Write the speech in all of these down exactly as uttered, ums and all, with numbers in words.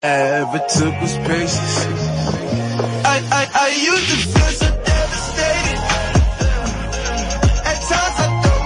Ever took was patience. I, I, I used to feel so devastated. At times I thought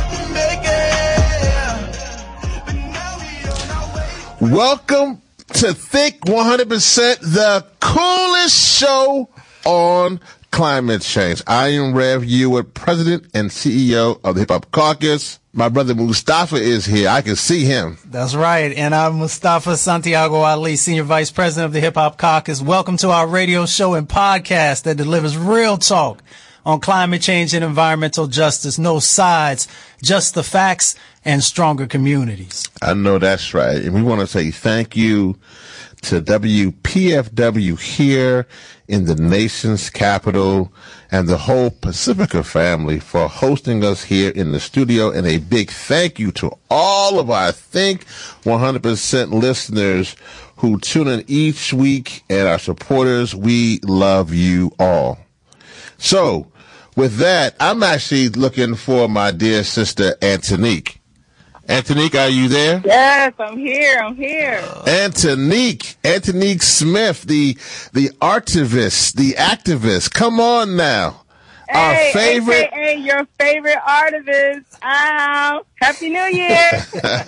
we never make it. But now we on our way. Welcome to Think one hundred percent, the coolest show on climate change. I am Rev Ewart, President and C E O of the Hip Hop Caucus. My brother Mustafa is here. I can see him. That's right. And I'm Mustafa Santiago Ali, Senior Vice President of the Hip Hop Caucus. Welcome to our radio show and podcast that delivers real talk on climate change and environmental justice. No sides, just the facts and stronger communities. I know that's right. And we want to say thank you to W P F W here in the nation's capital and the whole Pacifica family for hosting us here in the studio. And a big thank you to all of our Think one hundred percent listeners who tune in each week and our supporters. We love you all. So with that, I'm actually looking for my dear sister, Antonique. Antonique, are you there? Yes, I'm here. I'm here. Antonique, Antonique Smith, the the artivist, the activist. Come on now. Hey, Our favorite. A K A your favorite artivist. Um, Happy New Year.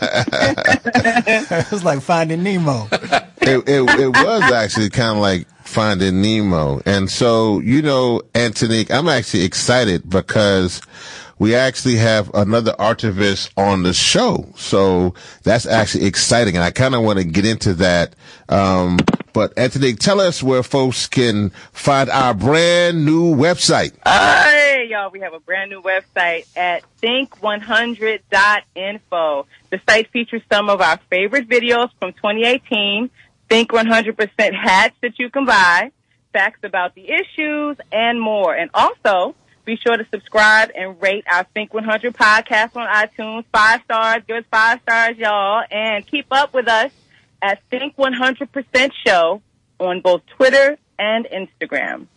It was like Finding Nemo. it, it, it was actually kind of like Finding Nemo. And so, you know, Antonique, I'm actually excited because we actually have another artivist on the show. So that's actually exciting. And I kind of want to get into that. Um, but Antonique, tell us where folks can find our brand new website. Hey, y'all, we have a brand new website at think one hundred dot info. The site features some of our favorite videos from twenty eighteen, Think one hundred percent hats that you can buy, facts about the issues, and more. And also, be sure to subscribe and rate our Think one hundred podcast on iTunes. Five stars. Give us five stars, y'all. And keep up with us at Think one hundred percent Show on both Twitter and Instagram.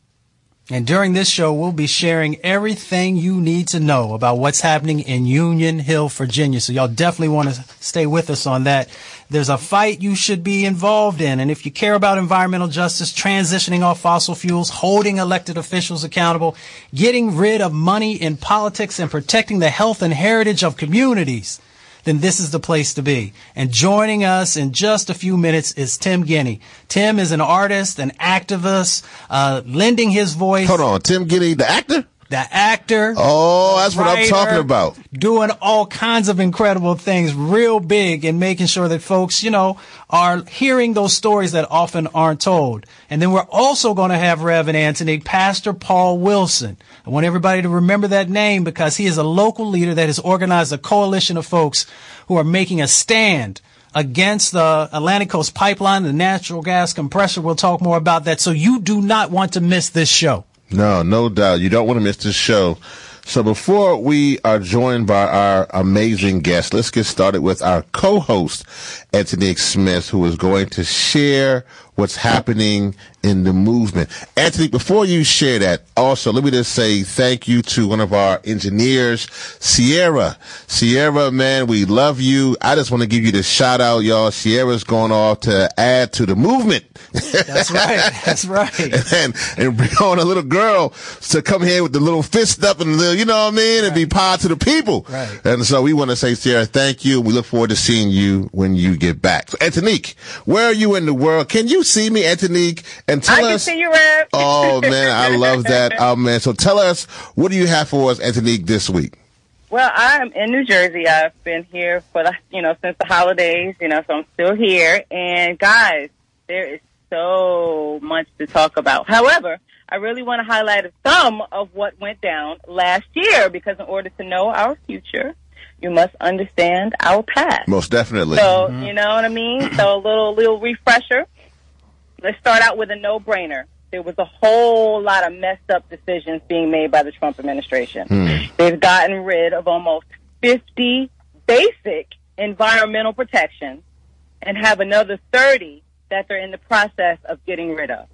And during this show, we'll be sharing everything you need to know about what's happening in Union Hill, Virginia. So y'all definitely want to stay with us on that. There's a fight you should be involved in. And if you care about environmental justice, transitioning off fossil fuels, holding elected officials accountable, getting rid of money in politics, and protecting the health and heritage of communities, then this is the place to be. And joining us in just a few minutes is Tim Guinee. Tim is an artist, an activist, uh, lending his voice. Hold on, Tim Guinee, the actor? The actor. Oh, that's what writer, I'm talking about. Doing all kinds of incredible things, real big, and making sure that folks, you know, are hearing those stories that often aren't told. And then we're also going to have Rev and Antonique, Pastor Paul Wilson. I want everybody to remember that name because he is a local leader that has organized a coalition of folks who are making a stand against the Atlantic Coast Pipeline, the natural gas compressor. We'll talk more about that. So you do not want to miss this show. No, no doubt. You don't want to miss this show. So before we are joined by our amazing guest, let's get started with our co-host, Antonique Smith, who is going to share what's happening in the movement. Antonique, before you share that, also, let me just say thank you to one of our engineers, Sierra. Sierra, man, we love you. I just want to give you the shout out, y'all. Sierra's going off to add to the movement. That's right. That's right. and, and bring on a little girl to come here with the little fist up and the little, you know what I mean, and be power to the people. Right. And so we want to say, Sierra, thank you. We look forward to seeing you when you get back. So, Antonique, where are you in the world? Can you see me, Antonique? And tell I us. I can see you, Rev. Oh, man, I love that. Oh, man. So tell us, what do you have for us, Antonique, this week? Well, I'm in New Jersey. I've been here for the, you know, since the holidays, you know, so I'm still here. And guys, there is so much to talk about. However, I really want to highlight some of what went down last year because in order to know our future, you must understand our past. Most definitely. So, mm-hmm. you know what I mean? So a little, little refresher. Let's start out with a no-brainer. There was a whole lot of messed up decisions being made by the Trump administration. Hmm. They've gotten rid of almost fifty basic environmental protections and have another thirty that they're in the process of getting rid of.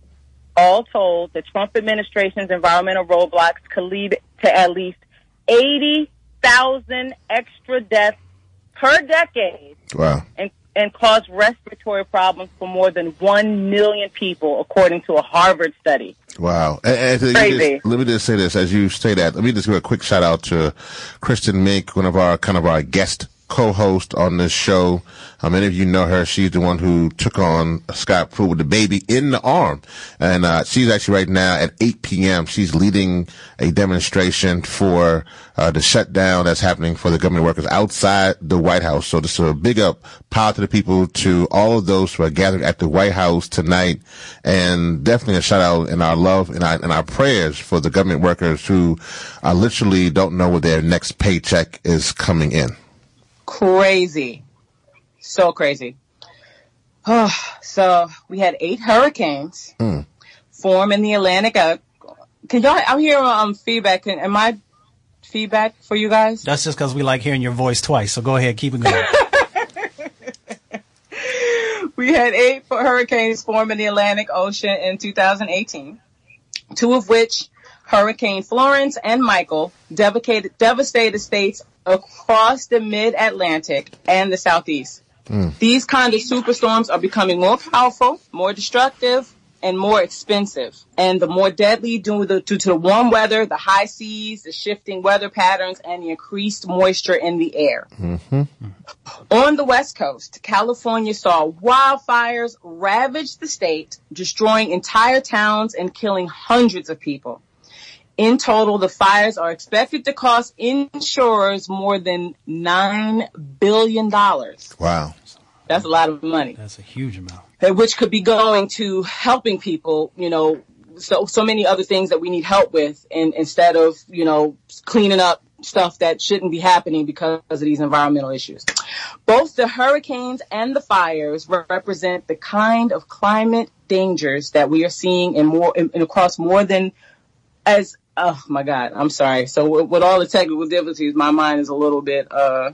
All told, the Trump administration's environmental roadblocks could lead to at least eighty thousand extra deaths per decade. Wow. And and cause respiratory problems for more than one million people, according to a Harvard study. Wow. And, and let, me just, let me just say this, as you say that, let me just give a quick shout out to Kristen Mink, one of our, kind of our guest co-host on this show. Um, many of you know her. She's the one who took on Scott Pruitt with the baby in the arm. And, uh, she's actually right now at eight p.m. She's leading a demonstration for, uh, the shutdown that's happening for the government workers outside the White House. So just a big up power to the people, to all of those who are gathering at the White House tonight. And definitely a shout out in our love and our, and our prayers for the government workers who uh, literally don't know where their next paycheck is coming in. Crazy. So crazy. Oh, so we had eight hurricanes mm. form in the Atlantic. Uh, can y'all, I'm hearing um, feedback. Can, am I feedback for you guys? That's just because we like hearing your voice twice. So go ahead, keep it going. We had eight hurricanes form in the Atlantic Ocean in two thousand eighteen, two of which, Hurricane Florence and Michael, devastated, devastated states across the mid-Atlantic and the Southeast. Mm. These kind of superstorms are becoming more powerful, more destructive, and more expensive. And the more deadly due, the, due to the warm weather, the high seas, the shifting weather patterns, and the increased moisture in the air. Mm-hmm. On the West Coast, California saw wildfires ravage the state, destroying entire towns and killing hundreds of people. In total, the fires are expected to cost insurers more than nine billion dollars. Wow. That's a lot of money. That's a huge amount. Which could be going to helping people, you know, so, so many other things that we need help with, and instead of, you know, cleaning up stuff that shouldn't be happening because of these environmental issues. Both the hurricanes and the fires represent the kind of climate dangers that we are seeing in more, in, in across more than as, oh my God, I'm sorry. So with, with all the technical difficulties, my mind is a little bit, uh,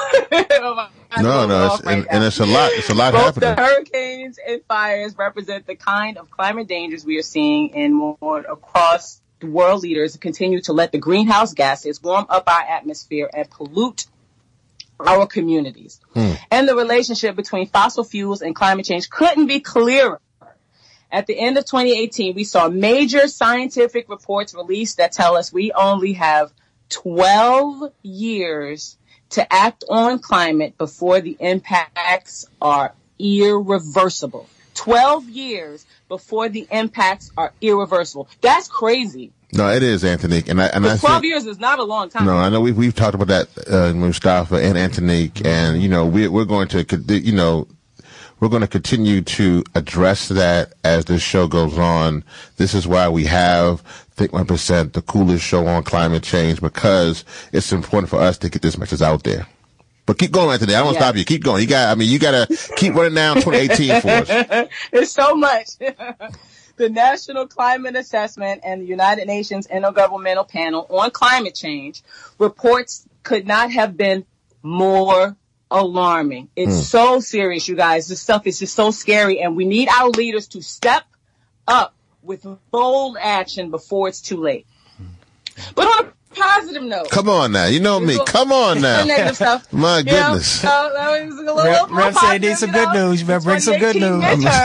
no, no, it's, right and, and it's a lot, it's a lot Both happening. The hurricanes and fires represent the kind of climate dangers we are seeing in more across the world. Leaders continue to let the greenhouse gases warm up our atmosphere and pollute our communities. Hmm. And the relationship between fossil fuels and climate change couldn't be clearer. At the end of twenty eighteen, we saw major scientific reports released that tell us we only have twelve years to act on climate before the impacts are irreversible. twelve years before the impacts are irreversible. That's crazy. No, it is, Antonique. And I, and I twelve think, years is not a long time. No, I know we've, we've talked about that, uh, Mustafa and Antonique. And, you know, we're, we're going to, you know, we're going to continue to address that as this show goes on. This is why we have Think one percent, the coolest show on climate change, because it's important for us to get this message out there. But keep going, Anthony. I don't yeah. stop you. Keep going. You got, I mean, you got to keep running down twenty eighteen for us. It's so much. The National Climate Assessment and the United Nations Intergovernmental Panel on Climate Change reports could not have been more alarming. It's mm. so serious, you guys. This stuff is just so scary, and we need our leaders to step up with bold action before it's too late. But on a positive note. Come on now. You know me. Little, Come on now. Negative stuff. My goodness. You know, uh, that was a little, Rep, Rep say need some good know, news. You better bring some good news.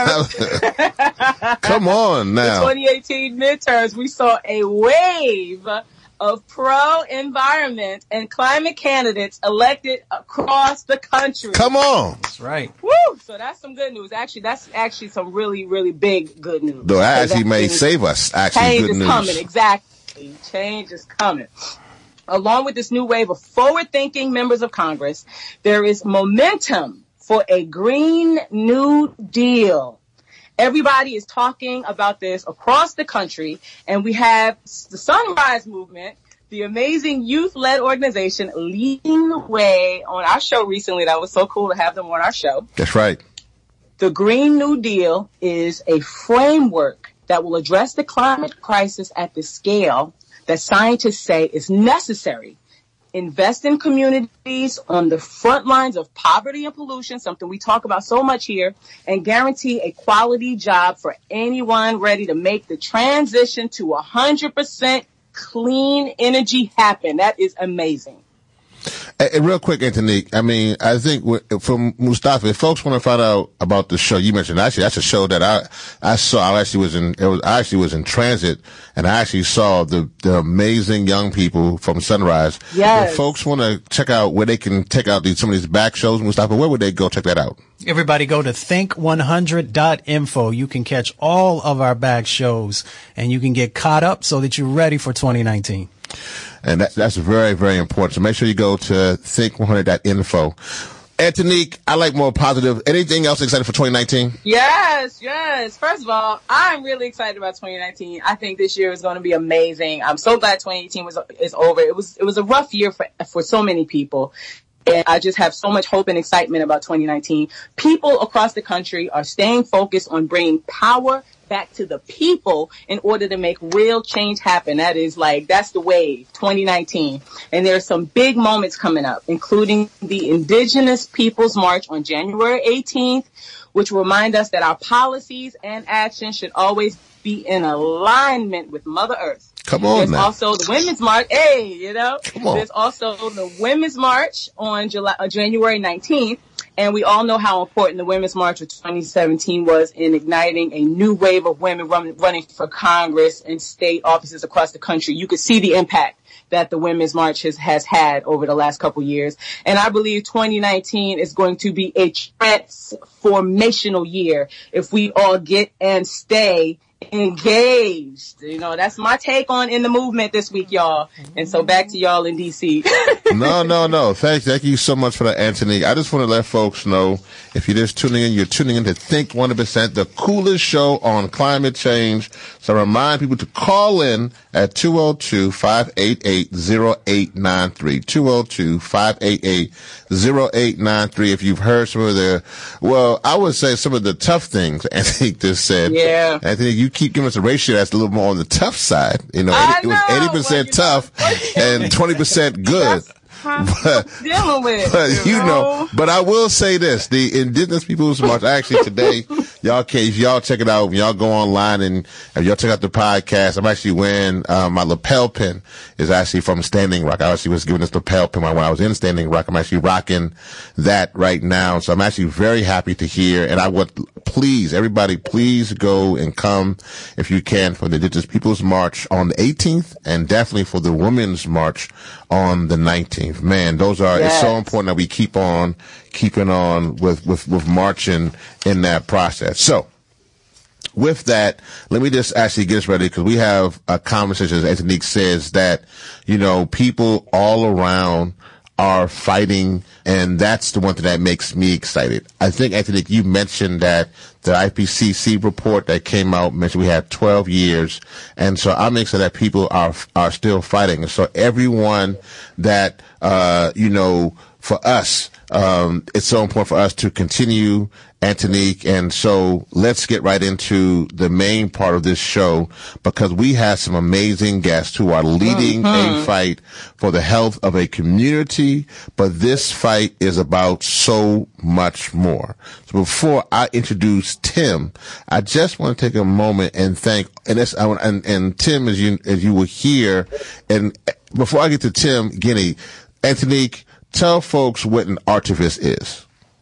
Come on now. The twenty eighteen midterms, we saw a wave of pro-environment and climate candidates elected across the country. Come on. That's right. Woo! So that's some good news. Actually, that's actually some really, really big good news. Though that actually may save us, actually Change good is news. coming, exactly. Change is coming. Along with this new wave of forward-thinking members of Congress, there is momentum for a Green New Deal. Everybody is talking about this across the country, and we have the Sunrise Movement, the amazing youth-led organization, leading the way on our show recently. That was so cool to have them on our show. That's right. The Green New Deal is a framework that will address the climate crisis at the scale that scientists say is necessary. Invest in communities on the front lines of poverty and pollution, something we talk about so much here, and guarantee a quality job for anyone ready to make the transition to one hundred percent clean energy happen. That is amazing. And, and real quick, Anthony, I mean, I think w- from Mustafa, if folks want to find out about the show you mentioned, actually, that's a show that I, I saw. I actually was in, it was, I actually was in transit, and I actually saw the, the amazing young people from Sunrise. Yes. If folks want to check out where they can check out these, some of these back shows, Mustafa, where would they go check that out? Everybody go to think one hundred dot info. You can catch all of our back shows, and you can get caught up so that you're ready for twenty nineteen. And that, that's very, very important. So make sure you go to think one hundred dot info. Antonique, I like more positive. Anything else excited for twenty nineteen? Yes, yes. First of all, I'm really excited about twenty nineteen. I think this year is going to be amazing. I'm so glad twenty eighteen was is over. It was it was a rough year for for so many people. And I just have so much hope and excitement about twenty nineteen. People across the country are staying focused on bringing power back to the people in order to make real change happen. That is like, that's the wave, twenty nineteen. And there are some big moments coming up, including the Indigenous Peoples March on January eighteenth, which will remind us that our policies and actions should always be in alignment with Mother Earth. Come on, There's now. also the Women's March. Hey, you know. Come on. There's also the Women's March on July, uh, January nineteenth. And we all know how important the Women's March of twenty seventeen was in igniting a new wave of women run, running for Congress and state offices across the country. You could see the impact that the Women's March has, has had over the last couple years. And I believe twenty nineteen is going to be a transformational year if we all get and stay engaged. You know, that's my take on In the Movement this week, y'all. And so back to y'all in D C. no, no, no. Thank, thank you so much for that, Anthony. I just want to let folks know, if you're just tuning in, you're tuning in to Think one hundred percent, the coolest show on climate change. So I remind people to call in at two oh two, five eight eight, oh eight nine three, two oh two, five eight eight, oh eight nine three. If you've heard some of the, well, I would say some of the tough things Anthony just said. Yeah. Anthony, you keep giving us a ratio that's a little more on the tough side. You know, I it, it was know, eighty percent well, tough know. and twenty percent good. But, dealing with, but, you know, but I will say this, the Indigenous Peoples March, actually today, y'all, if y'all check it out, y'all go online and if y'all check out the podcast, I'm actually wearing, um, my lapel pin is actually from Standing Rock. I actually was given this lapel pin when I was in Standing Rock. I'm actually rocking that right now. So I'm actually very happy to hear, and I would, please, everybody, please go and come if you can for the Indigenous Peoples March on the eighteenth and definitely for the Women's March on the nineteenth. Man, those are, yes. It's so important that we keep on, keeping on with, with, with marching in that process. So, with that, let me just actually get us ready because we have a conversation, as Anthony says, that, you know, people all around are fighting, and that's the one thing that makes me excited. I think, Anthony, you mentioned that the I P C C report that came out mentioned we had twelve years, and so I'm excited that people are are still fighting. And so everyone that, uh, you know, for us, um, it's so important for us to continue, Antonique. And so let's get right into the main part of this show because we have some amazing guests who are leading mm-hmm. a fight for the health of a community. But this fight is about so much more. So before I introduce Tim, I just want to take a moment and thank, and this, I want, and, and Tim, as you, as you will hear, and before I get to Tim Guinea, Antonique, tell folks what an artivist is.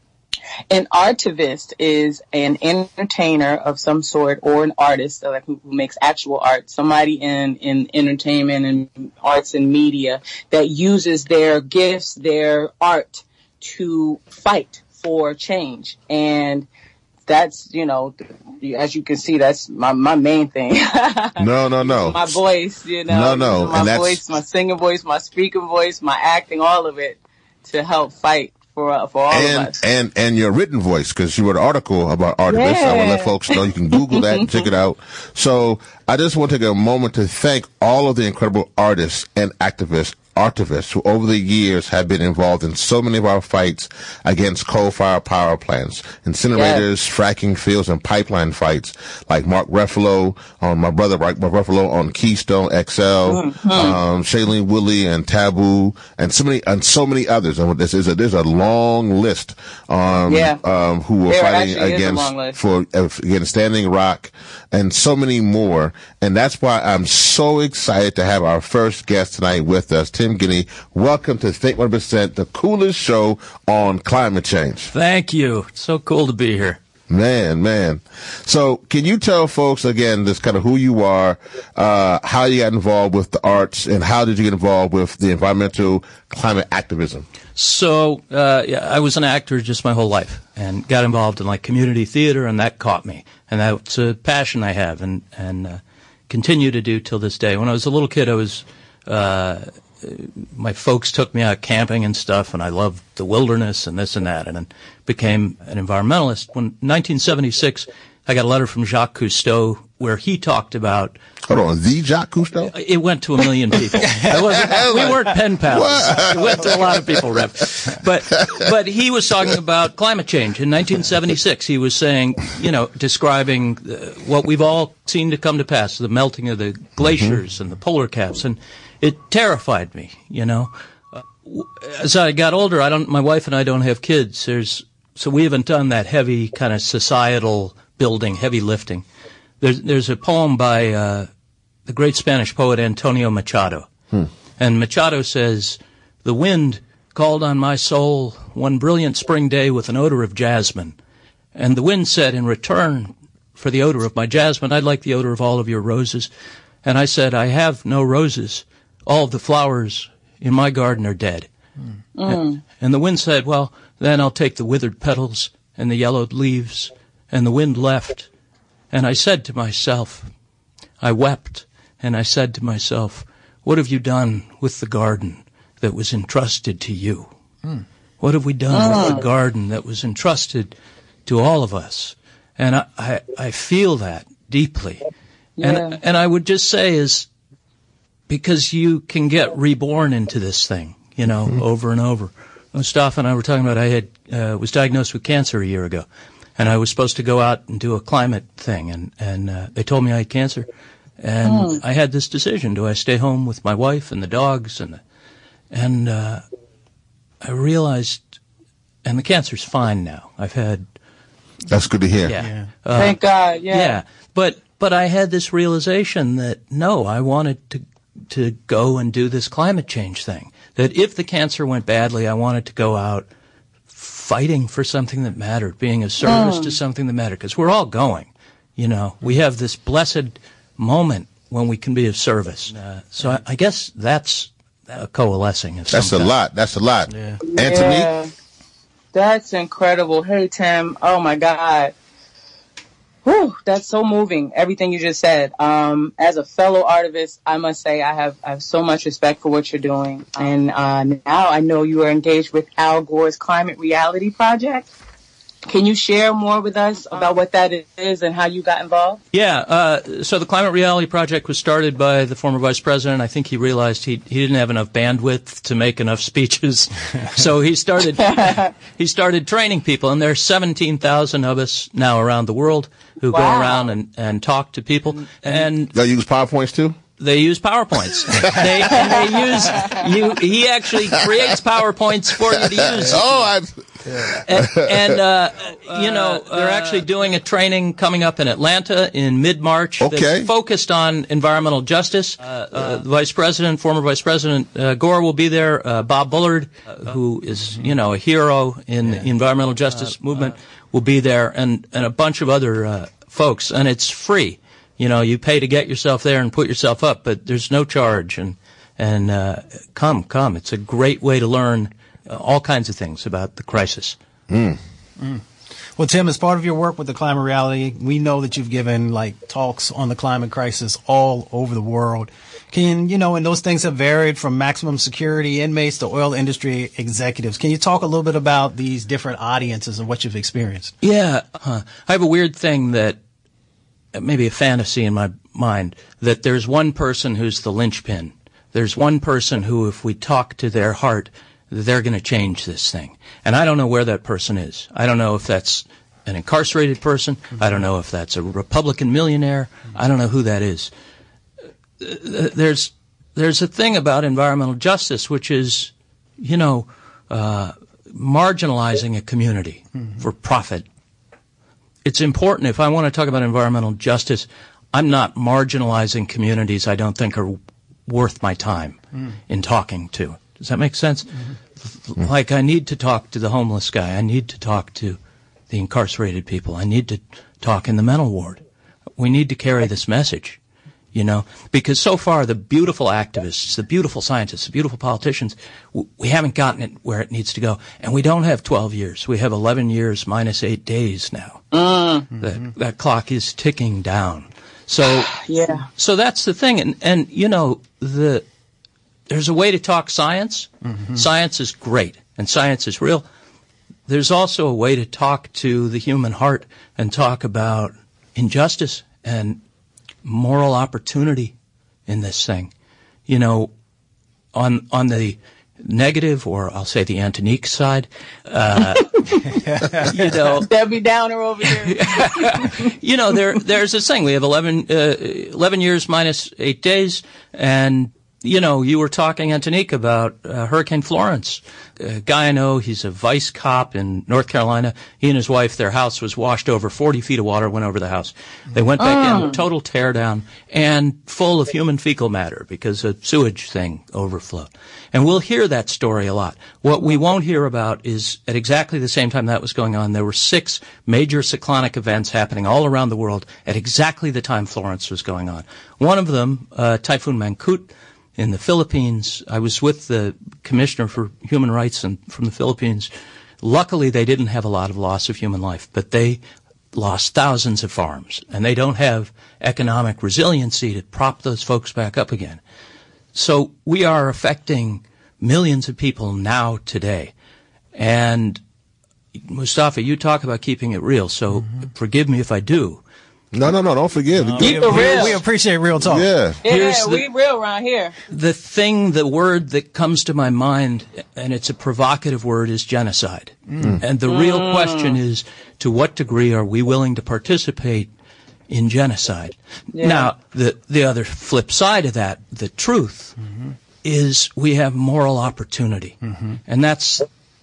An artivist is an entertainer of some sort or an artist like who, who makes actual art, somebody in, in entertainment and arts and media that uses their gifts, their art to fight for change. And that's, you know, as you can see, that's my, my main thing. no, no, no. My voice, you know. No, no. My and that's... voice, my singing voice, my speaking voice, my acting, all of it to help fight for uh, for all and, of us. And and your written voice, because you wrote an article about artivists. Yeah. I want to let folks know. You can Google that and check it out. So I just want to take a moment to thank all of the incredible artists and activists, artivists who over the years have been involved in so many of our fights against coal-fired power plants, incinerators, yes. fracking fields, and pipeline fights, like Mark Ruffalo, on my brother Mark Ruffalo on Keystone X L, mm-hmm. um, Shailene Woodley and Taboo, and so many and so many others. And this is a, there's a long list um, yeah. um, who were there fighting against for uh, against Standing Rock, and so many more. And that's why I'm so excited to have our first guest tonight with us, Tim Tim Guinea. Welcome to Think one hundred percent, the coolest show on climate change. Thank you. It's so cool to be here. Man, man. So can you tell folks again just kind of who you are, uh, how you got involved with the arts, and how did you get involved with the environmental climate activism? So, uh, yeah, I was an actor just my whole life and got involved in like community theater, and that caught me. And that's a passion I have and, and, uh, continue to do till this day. When I was a little kid, I was, uh, my folks took me out camping and stuff, and I loved the wilderness and this and that, and then became an environmentalist. When in nineteen seventy-six, I got a letter from Jacques Cousteau where he talked about. Hold on, the Jacques Cousteau? It went to a million people. It wasn't, we weren't pen pals. What? It went to a lot of people, Rev. But, but he was talking about climate change in nineteen seventy-six. He was saying, you know, describing uh, what we've all seen to come to pass, the melting of the glaciers mm-hmm. and the polar caps, and it terrified me, you know. Uh, as I got older, I don't, my wife and I don't have kids. There's, so we haven't done that heavy kind of societal building, heavy lifting. There's, there's a poem by, uh, the great Spanish poet Antonio Machado. Hmm. And Machado says, "The wind called on my soul one brilliant spring day with an odor of jasmine. And the wind said, in return for the odor of my jasmine, I'd like the odor of all of your roses. And I said, I have no roses. All of the flowers in my garden are dead." Mm. And, and the wind said, well, then I'll take the withered petals and the yellowed leaves. And the wind left. And I said to myself, I wept, and I said to myself, what have you done with the garden that was entrusted to you? Mm. What have we done oh. with the garden that was entrusted to all of us? And I, I, I feel that deeply. Yeah. And, and I would just say is, because you can get reborn into this thing, you know, mm-hmm. over and over. Mustafa and I were talking about, I had, uh, was diagnosed with cancer a year ago, and I was supposed to go out and do a climate thing, and, and, uh, they told me I had cancer, and oh. I had this decision. Do I stay home with my wife and the dogs? And, the, and, uh, I realized, and the cancer's fine now. I've had. That's good to hear. Yeah. yeah. Uh, Thank God. Yeah. Yeah. But, but I had this realization that no, I wanted to, to go and do this climate change thing. That if the cancer went badly, I wanted to go out fighting for something that mattered, being of service mm. to something that mattered, because we're all going. You know, we have this blessed moment when we can be of service. Uh, so I, I guess that's a coalescing. Of that's a kind. lot. That's a lot. Yeah. Anthony? Yeah. That's incredible. Hey, Tim. Oh, my God. Whew, that's so moving, everything you just said. Um, as a fellow artivist, I must say I have, I have so much respect for what you're doing. And uh, now I know you are engaged with Al Gore's Climate Reality Project. Can you share more with us about what that is and how you got involved? Yeah, uh, so the Climate Reality Project was started by the former vice president. I think he realized he he didn't have enough bandwidth to make enough speeches. So he started he started training people, and there are seventeen thousand of us now around the world who wow. go around and, and talk to people. And they use PowerPoints too? They use PowerPoints. they, and they use you. He actually creates PowerPoints for you to use. Oh, I. Yeah. And, and uh, you know, uh, they're actually doing a training coming up in Atlanta in mid-March okay. that's focused on environmental justice. Uh, uh, the Vice President, former Vice President uh, Gore will be there. Uh, Bob Bullard, uh, who is, you know, a hero in yeah. the environmental justice uh, movement, uh, will be there, and, and a bunch of other uh, folks. And it's free. You know, you pay to get yourself there and put yourself up, but there's no charge. And, and uh, come, come. It's a great way to learn Uh, all kinds of things about the crisis. Mm. Mm. Well, Tim, as part of your work with the Climate Reality, we know that you've given like talks on the climate crisis all over the world. Can, you know, and those things have varied from maximum security inmates to oil industry executives. Can you talk a little bit about these different audiences and what you've experienced? Yeah. Uh, I have a weird thing that, maybe a fantasy in my mind, that there's one person who's the linchpin. There's one person who, if we talk to their heart, they're going to change this thing. And I don't know where that person is. I don't know if that's an incarcerated person. I don't know if that's a Republican millionaire. I don't know who that is. There's there's a thing about environmental justice, which is, you know, uh, marginalizing a community mm-hmm. for profit. It's important. If I want to talk about environmental justice, I'm not marginalizing communities I don't think are worth my time mm. in talking to. Does that make sense? Mm-hmm. Like, I need to talk to the homeless guy. I need to talk to the incarcerated people. I need to talk in the mental ward. We need to carry this message, you know, because so far the beautiful activists, the beautiful scientists, the beautiful politicians, w- we haven't gotten it where it needs to go. And we don't have twelve years. We have eleven years minus eight days now. Mm-hmm. That, that clock is ticking down. So, yeah. So that's the thing. And, and, you know, the, there's a way to talk science. Mm-hmm. Science is great and science is real. There's also a way to talk to the human heart and talk about injustice and moral opportunity in this thing. You know, on, on the negative, or I'll say the Antonique side, uh, you know. Debbie Downer over here. You know, there, there's this thing. We have eleven, uh, eleven years minus eight days. And, you know, you were talking, Antonique, about uh, Hurricane Florence. A guy I know, he's a vice cop in North Carolina. He and his wife, their house was washed over. forty feet of water went over the house. They went back oh. in, total tear down, and full of human fecal matter because a sewage thing overflowed. And we'll hear that story a lot. What we won't hear about is at exactly the same time that was going on, there were six major cyclonic events happening all around the world at exactly the time Florence was going on. One of them, uh, Typhoon Mangkhut, in the Philippines. I was with the Commissioner for Human Rights in, from the Philippines. Luckily, they didn't have a lot of loss of human life, but they lost thousands of farms, and they don't have economic resiliency to prop those folks back up again. So we are affecting millions of people now today. And Mustafa, you talk about keeping it real, so mm-hmm. forgive me if I do. No, no, no, don't forgive. No, we, we, we appreciate real talk. Yeah. Yeah, the, we real around here. The thing, the word that comes to my mind, and it's a provocative word, is genocide. Mm. And the mm. real question is, to what degree are we willing to participate in genocide? Yeah. Now, the, the other flip side of that, the truth, mm-hmm. is we have moral opportunity. Mm-hmm. And that's,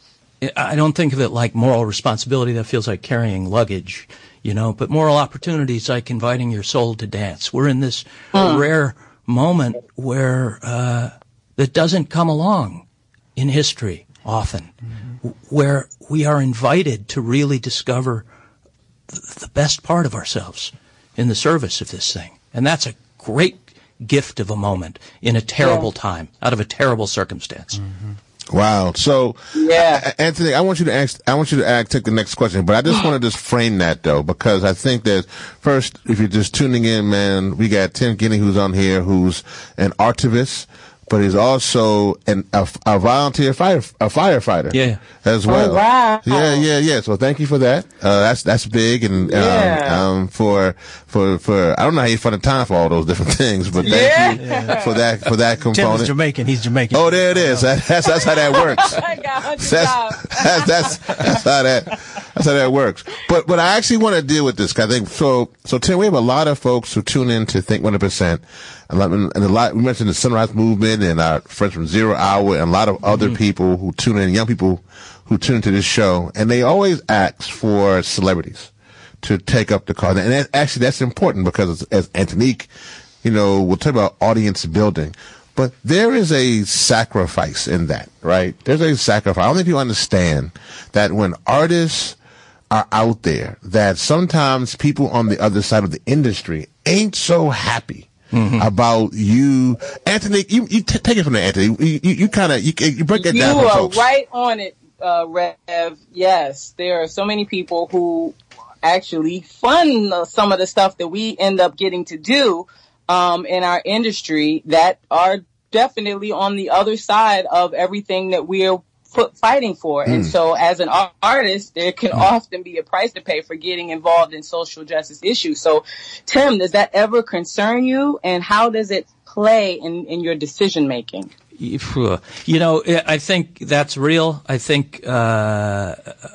I don't think of it like moral responsibility. That feels like carrying luggage. You know, but moral opportunity is like inviting your soul to dance. We're in this mm. rare moment where uh that doesn't come along in history often, mm-hmm. where we are invited to really discover th- the best part of ourselves in the service of this thing. And that's a great gift of a moment in a terrible yeah. time, out of a terrible circumstance. Mm-hmm. Wow. So, yeah, Anthony, I want you to ask, I want you to ask, take the next question, but I just want to just frame that though, because I think that first, if you're just tuning in, man, we got Tim Guinea who's on here, who's an archivist, but he's also an, a, a volunteer fire, a firefighter. Yeah. As well. Oh, wow. Yeah, yeah, yeah. So thank you for that. Uh, that's, that's big. And, yeah. um, um, for, for, for, I don't know how you find the time for all those different things, but thank yeah. you yeah. for that, for that component. Tim's Jamaican. He's Jamaican. Oh, there it is. That, that's, that's how that works. that's, that's, that's, that's how that, that's how that works. But, but I actually want to deal with this. 'Cause I think, so, so Tim, we have a lot of folks who tune in to Think one hundred percent. And a lot, we mentioned the Sunrise Movement and our friends from Zero Hour and a lot of other mm-hmm. people who tune in, young people who tune into this show, and they always ask for celebrities to take up the cause. And that, actually, that's important because as Antonique, you know, we'll talk about audience building, but there is a sacrifice in that, right? There's a sacrifice. I don't think people understand that when artists are out there, that sometimes people on the other side of the industry ain't so happy Mm-hmm. about you, Anthony. You, you t- take it from there, Anthony. You, you, you kind of you, you break it you down. You for are folks. right on it, uh, Rev. Yes, there are so many people who actually fund some of the stuff that we end up getting to do um, in our industry that are definitely on the other side of everything that we're Put, fighting for. Mm. And so as an artist, there can mm. often be a price to pay for getting involved in social justice issues. So, Tim, does that ever concern you? And how does it play in, in your decision making? You know, I think that's real. I think uh,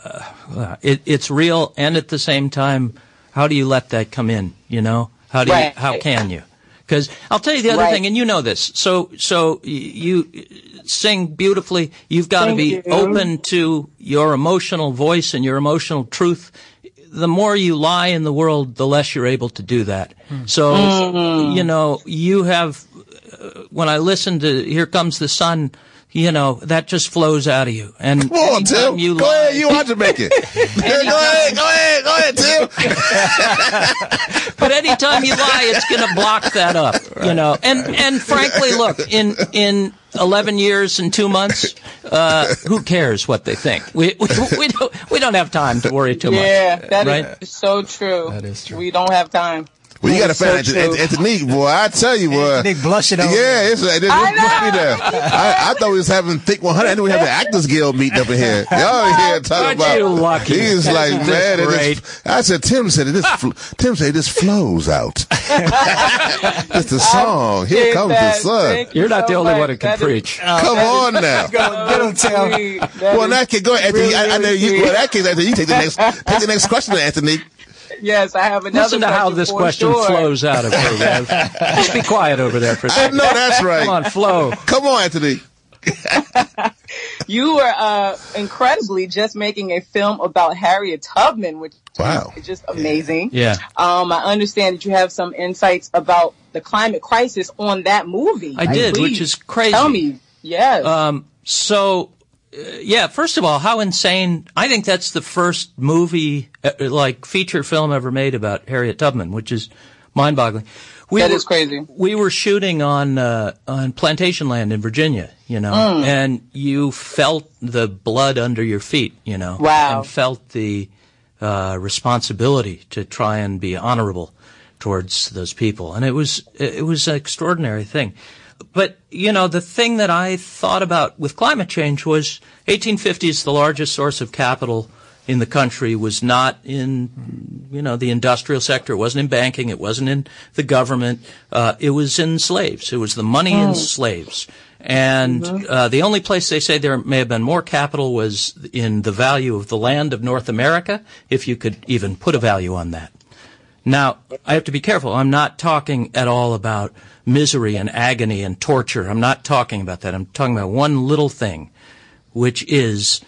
it, it's real. And at the same time, how do you let that come in? You know, how do right. you, how can you? Because I'll tell you the other right. thing, and you know this. So, so you sing beautifully. You've got Thank to be you. open to your emotional voice and your emotional truth. The more you lie in the world, the less you're able to do that. Mm. So, mm. you know, you have uh, when I listen to Here Comes the Sun, you know, that just flows out of you. And come on, Tim. You go lie, ahead. You are Jamaican. go ahead. Go ahead. Go ahead, Tim. But anytime you lie, it's going to block that up, you know. And and frankly, look, in in eleven years and two months, uh, who cares what they think? We we, we don't we don't have time to worry too much. Yeah, that right? is so true. That is true. We don't have time. Well, you got to so find Anthony, Anthony, boy. I tell you, boy. Nick blushing over. Yeah, it's, it's, it's I know. there. I, I thought we was having Think one hundred. I knew we had the Actors Guild meeting up in here. Y'all in here talking Aren't about. you lucky? He's like, man, it great. just, I said, Tim said it. This, Tim said this flows out. It's the song. Here comes the sun. You're not so the only much. one who can That preach. Is, Come on now. Get him, Tim. sweet. That Well, in is that case, go ahead, Anthony. really, I, I know really you. sweet. Well, in that case, Anthony, you take the next, take the next question, Anthony. Yes, I have another Listen to how question this for question sure. flows out of her, Rev. Just be quiet over there for a I second. know that's right. Come on, flow. Come on, Anthony. You were uh, incredibly just making a film about Harriet Tubman, which Wow. is just amazing. Yeah. Um, I understand that you have some insights about the climate crisis on that movie. I did, Please which is crazy. Tell me. Yes. Um, so, uh, yeah, first of all, how insane. I think that's the first movie, uh, like feature film ever made about Harriet Tubman, which is mind-boggling. We That were, is crazy. We were shooting on uh, on plantation land in Virginia, you know, Mm. and you felt the blood under your feet, you know, Wow. and felt the uh, responsibility to try and be honorable towards those people, and it was it was an extraordinary thing. But you know, the thing that I thought about with climate change was eighteen fifties, the largest source of capital in the country was not in, you know, the industrial sector. It wasn't in banking. It wasn't in the government. Uh, it was in slaves. It was the money in slaves. And uh, the only place they say there may have been more capital was in the value of the land of North America, if you could even put a value on that. Now, I have to be careful. I'm not talking at all about misery and agony and torture. I'm not talking about that. I'm talking about one little thing, which is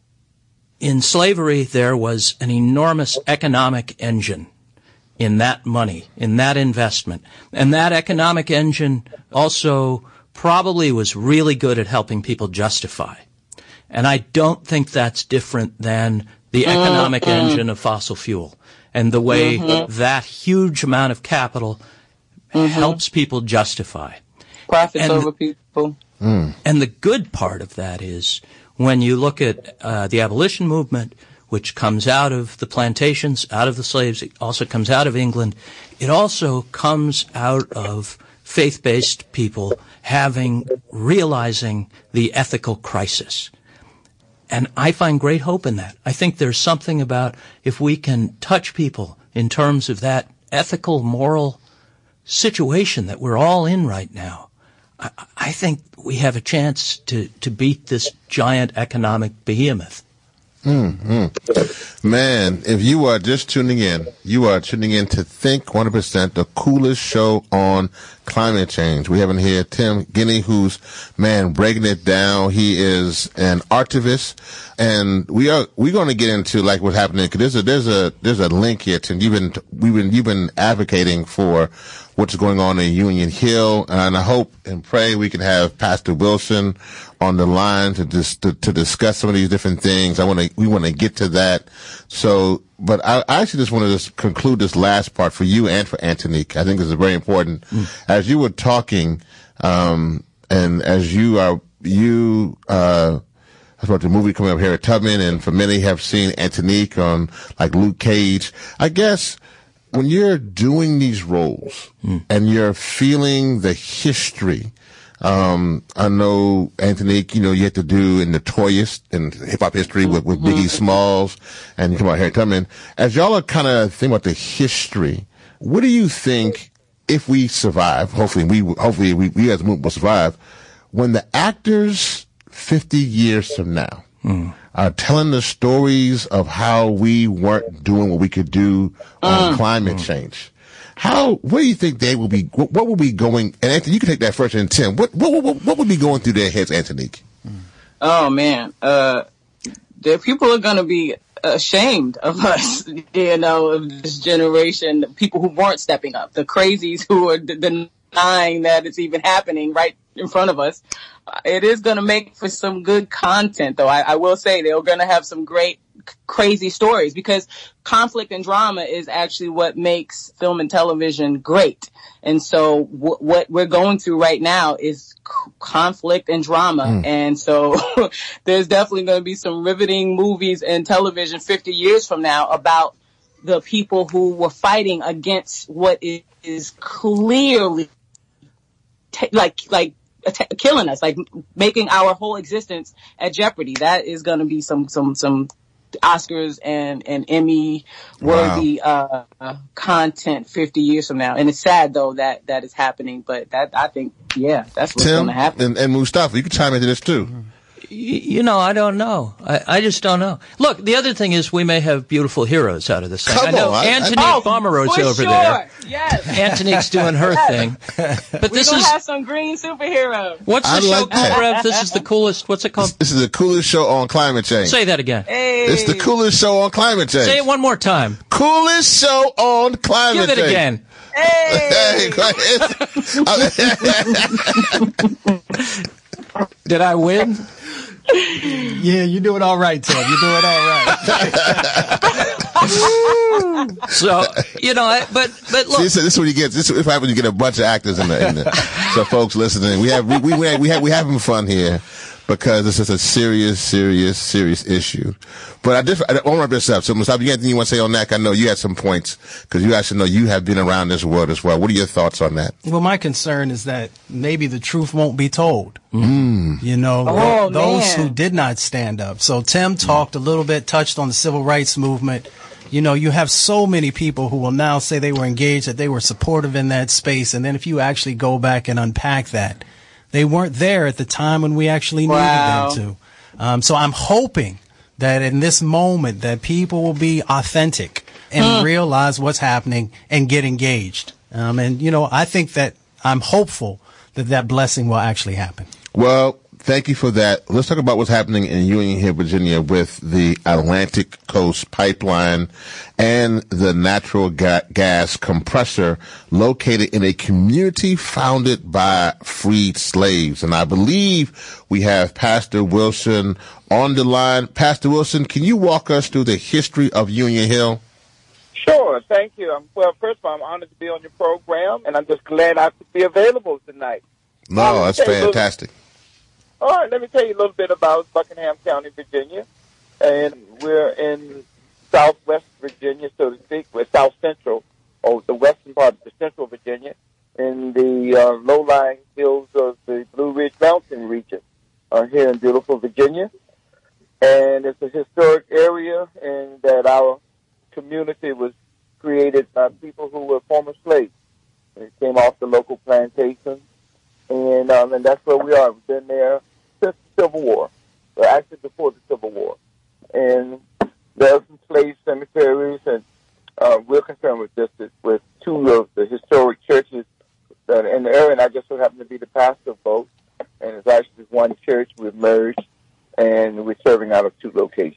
in slavery, there was an enormous economic engine in that money, in that investment. And that economic engine also probably was really good at helping people justify. And I don't think that's different than the economic mm-hmm. engine of fossil fuel and the way mm-hmm. that huge amount of capital mm-hmm. helps people justify. Profits and, over people. Mm. And the good part of that is when you look at uh, the abolition movement, which comes out of the plantations, out of the slaves, it also comes out of England, it also comes out of faith-based people having, realizing the ethical crisis. And I find great hope in that. I think there's something about if we can touch people in terms of that ethical, moral situation that we're all in right now, I, I think we have a chance to, to beat this giant economic behemoth. Mm-hmm. Man, if you are just tuning in, you are tuning in to Think one hundred percent, the coolest show on climate change. We have in here Tim Guinea, who's, man, breaking it down. He is an archivist, and we are, we're going to get into like what's happening, because there's a, there's a, there's a link here, Tim. You've been, we've been, you've been advocating for what's going on in Union Hill, and I hope and pray we can have Pastor Wilson on the line to dis- to, to discuss some of these different things. I want to, we want to get to that. So, but I, I actually just want to just conclude this last part for you and for Antonique. I think this is very important. Mm. As you were talking, um, and as you are, you, uh, that's about the movie coming up here at Tubman, and for many have seen Antonique on like Luke Cage. I guess when you're doing these roles mm. and you're feeling the history, Um, I know, Antonique, you know, you had to do in Notorious in hip-hop history with, with Biggie Smalls, and you come out Harriet Tubman. As y'all are kind of thinking about the history, what do you think, if we survive, hopefully we, hopefully we, we as a movement will survive, when the actors fifty years from now mm. are telling the stories of how we weren't doing what we could do on mm. climate mm. change? How, what do you think they will be, what, what will be going, and Anthony, you can take that first, and Tim, what, what, what, what would be going through their heads, Antonique? Oh man, uh, the people are gonna be ashamed of us, you know, of this generation, people who weren't stepping up, the crazies who are the, the denying that it's even happening right in front of us. Uh, it is going to make for some good content, though. I, I will say they're going to have some great, c- crazy stories, because conflict and drama is actually what makes film and television great. And so w- what we're going through right now is c- conflict and drama. Mm. And so there's definitely going to be some riveting movies and television fifty years from now about the people who were fighting against what is clearly t- like, like, T- killing us, like making our whole existence at jeopardy. That is going to be some, some, some Oscars and, and Emmy worthy, wow. uh, content fifty years from now. And it's sad though that that is happening, but that, I think, yeah, that's what's going to happen. And, and Mustafa, you can chime into this too. Mm-hmm. You know, I don't know. I, I just don't know. Look, the other thing is we may have beautiful heroes out of this thing. Come I know on, Antonique I, I, Pomeroy's oh, over sure. there. Yes. Antonique's doing her yes. thing. But we this gonna is have some green superheroes. What's the I show like called, that. Rev? This is the coolest. What's it called? This, this is the coolest show on climate change. Say that again. Hey. It's the coolest show on climate change. Say it one more time. Coolest show on climate Give it change. again. Hey. Did I win? Yeah, you're doing all right, Tim. You're doing all right. So, you know, I, but, but look. See, this, this is what you get. This is what happens when you get a bunch of actors in the, in the so folks listening, we have, we, we, we, we have, we having fun here because this is a serious, serious, serious issue. But I just, I want to wrap this up. So, Mustafa, you got anything you want to say on that? I know you had some points because you actually know you have been around this world as well. What are your thoughts on that? Well, my concern is that maybe the truth won't be told. Mm. You know, oh, those man. who did not stand up. So Tim talked a little bit, touched on the civil rights movement. You know, you have so many people who will now say they were engaged, that they were supportive in that space. And then if you actually go back and unpack that, they weren't there at the time when we actually needed wow. them to. Um, so I'm hoping that in this moment that people will be authentic and huh. realize what's happening and get engaged. Um, and, you know, I think that I'm hopeful that that blessing will actually happen. Well, thank you for that. Let's talk about what's happening in Union Hill, Virginia with the Atlantic Coast Pipeline and the natural ga- gas compressor located in a community founded by freed slaves. And I believe we have Pastor Wilson on the line. Pastor Wilson, can you walk us through the history of Union Hill? Sure, thank you. Um, well, first of all, I'm honored to be on your program, and I'm just glad I could be available tonight. No, um, that's fantastic. Little, all right, let me tell you a little bit about Buckingham County, Virginia. And we're in southwest Virginia, so to speak. We're south central, or the western part of the central Virginia, in the uh, low-lying hills of the Blue Ridge Mountain region uh, here in beautiful Virginia. And it's a historic area in that our community was created by people who were former slaves. They came off the local plantations, and um, and that's where we are. We've been there since the Civil War, well, actually before the Civil War. And there are some slave cemeteries, and uh, we're concerned with just this, with two of the historic churches that in the area, and I just so happen to be the pastor of both. And it's actually one church. We've merged, and we're serving out of two locations.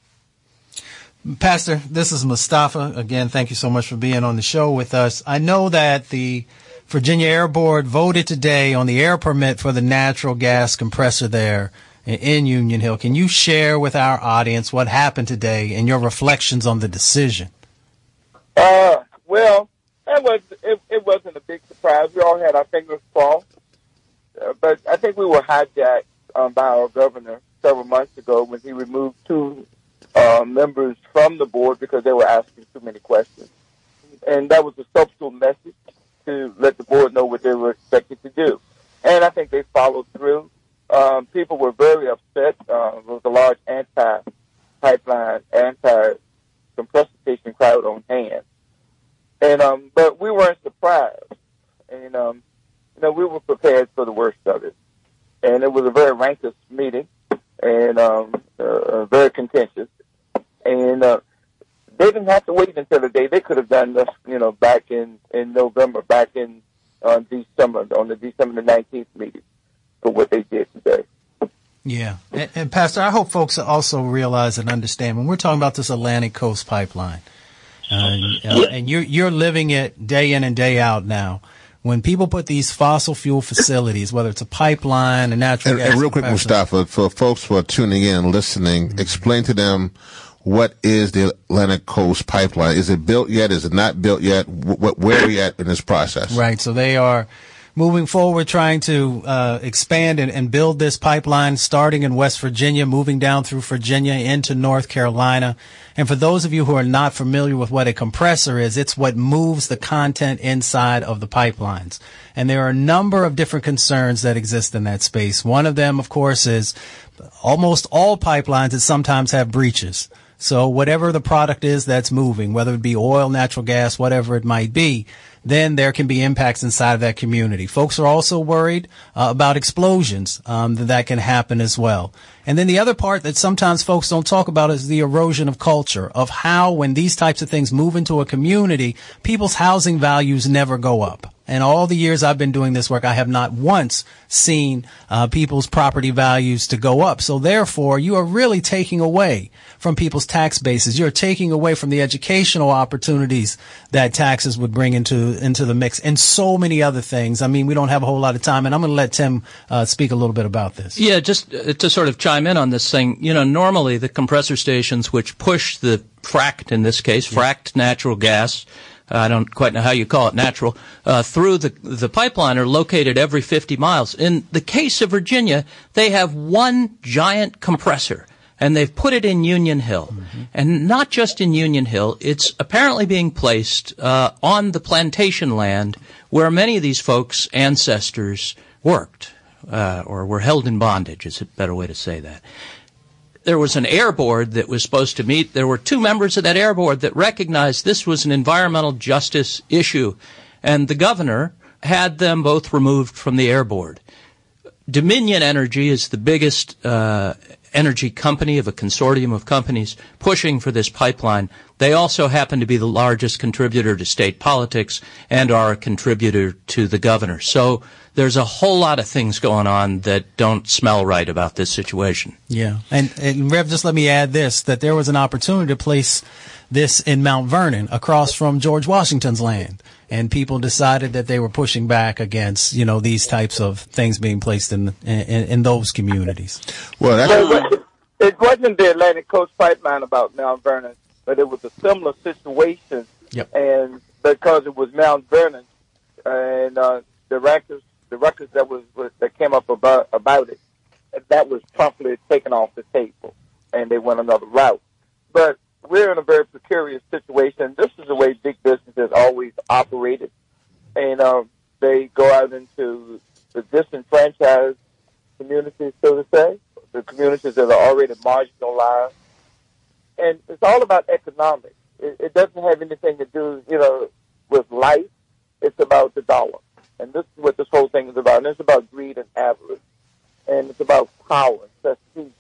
Pastor, this is Mustafa. Again, thank you so much for being on the show with us. I know that the Virginia Air Board voted today on the air permit for the natural gas compressor there in Union Hill. Can you share with our audience what happened today and your reflections on the decision? Uh, well, that was it, it wasn't a big surprise. We all had our fingers crossed. Uh, but I think we were hijacked um, by our governor several months ago when he removed two Uh, members from the board because they were asking too many questions. And that was a subtle message to let the board know what they were expected to do. And I think they followed through. Um, people were very upset. Uh, there was a large anti-pipeline, anti-compressor station crowd on hand. And, um, but we weren't surprised. And, um, you know, we were prepared for the worst of it. And it was a very rancorous meeting and, um, uh, very contentious. And uh, they didn't have to wait until the day. They could have done this, you know, back in, in November, back in uh, December, on the December the nineteenth meeting for what they did today. Yeah. And, and Pastor, I hope folks also realize and understand when we're talking about this Atlantic Coast Pipeline, uh, uh, and you're, you're living it day in and day out now. when people put these fossil fuel facilities, whether it's a pipeline, a natural and, gas. And real quick, Mustafa, for folks who are tuning in and listening, mm-hmm. explain to them what is the Atlantic Coast Pipeline. Is it built yet? Is it not built yet? Wh- where are we at in this process? Right. So they are moving forward, trying to uh, expand and, and build this pipeline, starting in West Virginia, moving down through Virginia into North Carolina. And for those of you who are not familiar with what a compressor is, it's what moves the content inside of the pipelines. And there are a number of different concerns that exist in that space. One of them, of course, is almost all pipelines that sometimes have breaches. So whatever the product is that's moving, whether it be oil, natural gas, whatever it might be, then there can be impacts inside of that community. Folks are also worried uh, about explosions um, that, that can happen as well. And then the other part that sometimes folks don't talk about is the erosion of culture, of how when these types of things move into a community, people's housing values never go up. And all the years I've been doing this work, I have not once seen uh, people's property values to go up. So therefore, you are really taking away from people's tax bases. You're taking away from the educational opportunities that taxes would bring into into the mix, and so many other things. I mean, we don't have a whole lot of time, and I'm going to let Tim uh, speak a little bit about this. Yeah, just uh, to sort of chime in on this thing, you know, normally the compressor stations which push the fracked, in this case, fracked natural gas, I don't quite know how you call it, natural, uh, through the the pipeline are located every fifty miles. In the case of Virginia, they have one giant compressor, and they've put it in Union Hill. Mm-hmm. And not just in Union Hill, it's apparently being placed uh, on the plantation land where many of these folks' ancestors worked, uh, or were held in bondage, is a better way to say that. There was an air board that was supposed to meet. There were two members of that air board that recognized this was an environmental justice issue, and the governor had them both removed from the air board. Dominion Energy is the biggest uh, energy company of a consortium of companies pushing for this pipeline. They also happen to be the largest contributor to state politics and are a contributor to the governor. So there's a whole lot of things going on that don't smell right about this situation. Yeah. And, and Rev, just let me add this, that there was an opportunity to place this in Mount Vernon across from George Washington's land. And people decided that they were pushing back against, you know, these types of things being placed in in, in those communities. Well, that's well, it wasn't the Atlantic Coast Pipeline about Mount Vernon, but it was a similar situation. Yep. And because it was Mount Vernon, and uh, the records, the records that was, was that came up about about it, that was promptly taken off the table, and they went another route. But we're in a very precarious situation. This is the way big business has always operated. And uh, they go out into the disenfranchised communities, so to say, the communities that are already marginalized. And it's all about economics. It, it doesn't have anything to do, you know, with life. It's about the dollar. And this is what this whole thing is about. And it's about greed and avarice. And it's about power and prestige.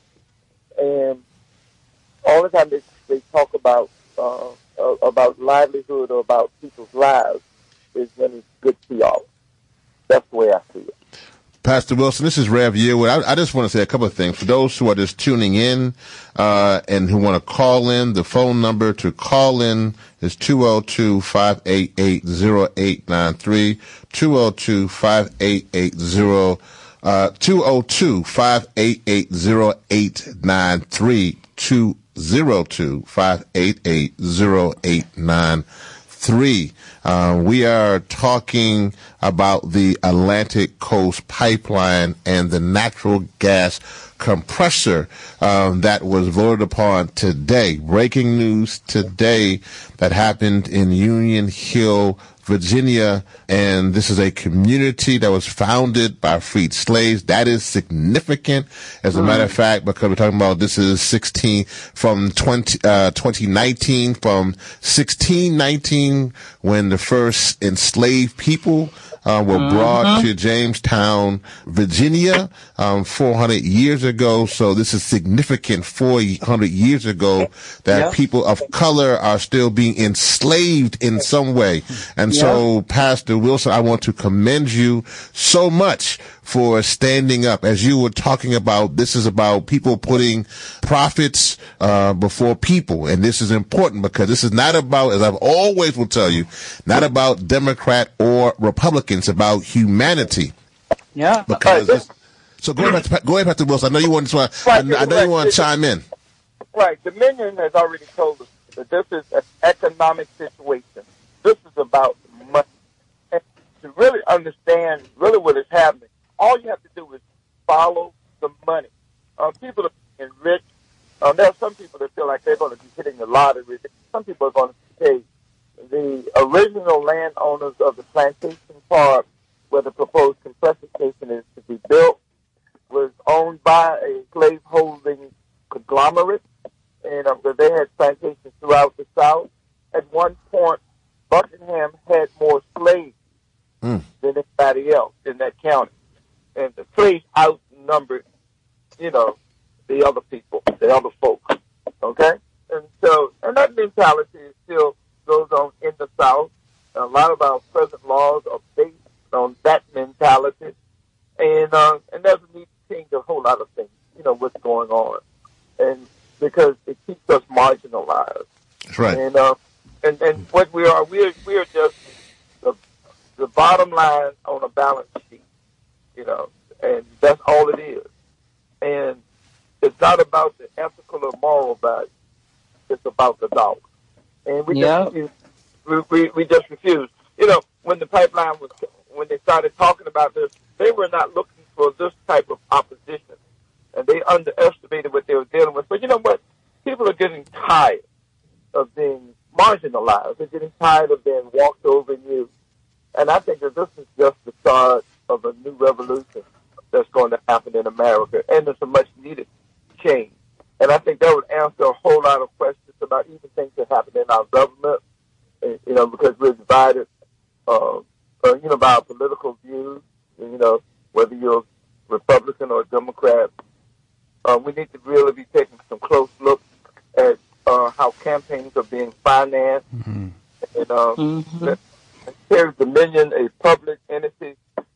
And all the time they, they talk about uh, uh, about livelihood or about people's lives is when it's good P R. That's the way I see it. Pastor Wilson, this is Rev Yearwood. I, I just want to say a couple of things. For those who are just tuning in uh, and who want to call in, the phone number to call in is two oh two, five eight eight, oh eight nine three, two oh two, five eight eight oh, uh, two oh two, five eight eight, oh eight nine three, two oh two, five eight eight, oh eight nine three. Uh, we are talking about the Atlantic Coast Pipeline and the natural gas compressor um, that was voted upon today. Breaking news today that happened in Union Hill, Virginia, and this is a community that was founded by freed slaves. That is significant, as a matter of fact, because we're talking about this is sixteen from twenty, uh, twenty nineteen, from sixteen nineteen, when the first enslaved people uh, were mm-hmm. brought to Jamestown, Virginia, um, four hundred years ago. So this is significant. four hundred years ago, that yep. people of color are still being enslaved in some way. And yep. so, Pastor Wilson, I want to commend you so much for standing up. As you were talking about, this is about people putting profits uh, before people. And this is important because this is not about, as I've always will tell you, not about Democrat or Republicans, about humanity. Yeah. Because this, so go ahead, go ahead, Pastor Wilson. I know you want to. I, I know you want to chime in. Right. Dominion has already told us that this is an economic situation. This is about money. And to really understand really what is happening, all you have to do is follow the money. Um, people are being rich. Um, there are some people that feel like they're going to be hitting the lottery. Some people are going to pay. The original landowners of the plantation park, where the proposed compressor station is to be built, was owned by a slave-holding conglomerate, and um, they had plantations throughout the South. At one point, Buckingham had more slaves mm. than anybody else in that county, and the slaves outnumbered, you know, the other people, the other folks. Okay, and so, and that mentality still goes on in the South. A lot of our present laws are based on that mentality, and uh, and doesn't need to change a whole lot of things. You know what's going on, and because it keeps us marginalized. That's right. And uh, and and what we are, we are we are just the the bottom line on a balance sheet. You know, and that's all it is. And it's not about the ethical or moral value. It's about the dollar. And we yeah. just refuse. We, we we just refuse. You know, when the pipeline was, when they started talking about this, they were not looking for this type of opposition, and they underestimated what they were dealing with. But you know what? People are getting tired of being marginalized. They're getting tired of being walked over and used. And I think that this is just the start of a new revolution that's going to happen in America, and it's a much-needed change. And I think that would answer a whole lot of questions about even things that happen in our government, you know, because we're divided, uh, uh, you know, by our political views, you know, whether you're Republican or Democrat. Uh, we need to really be taking some close looks at uh, how campaigns are being financed. Mm-hmm. And uh, mm-hmm. Here's Dominion, a public entity,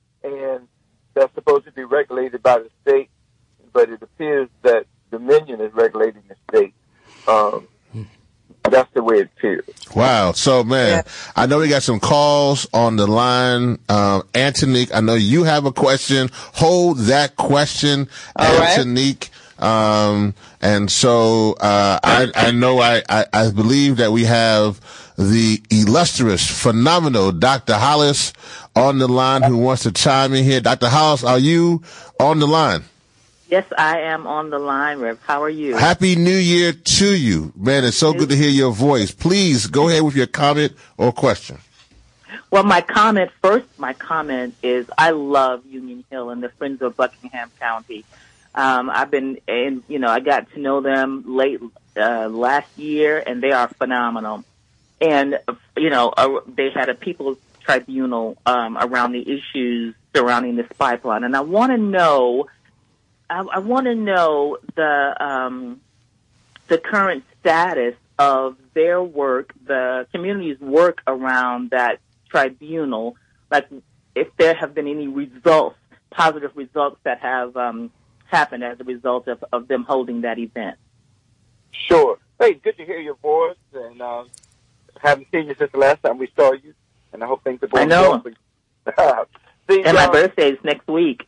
and that's supposed to be regulated by the state, but it appears that Dominion is regulating the state. Um, that's the way it appears. Wow. So, man, yeah. I know we got some calls on the line. Um, Antonique, I know you have a question. Hold that question, All Antonique. Right. Um, and so, uh, I, I know I, I, I believe that we have the illustrious, phenomenal Doctor Hollis on the line who wants to chime in here. Doctor Hollis, are you on the line? Yes, I am on the line, Rev. How are you? Happy New Year to you. Man, it's so good to hear your voice. Please go ahead with your comment or question. Well, my comment, first, my comment is I love Union Hill and the Friends of Buckingham County. Um, I've been, and you know, I got to know them late uh, last year, and they are phenomenal. And, you know, uh, they had a people's tribunal um, around the issues surrounding this pipeline. And I want to know, I, I want to know the um, the current status of their work, the community's work around that tribunal, like if there have been any results, positive results that have um, happened as a result of, of them holding that event. Sure. Hey, good to hear your voice, and uh, haven't seen you since the last time we saw you, and I hope things are going well for you. See, and my uh, birthday is next week.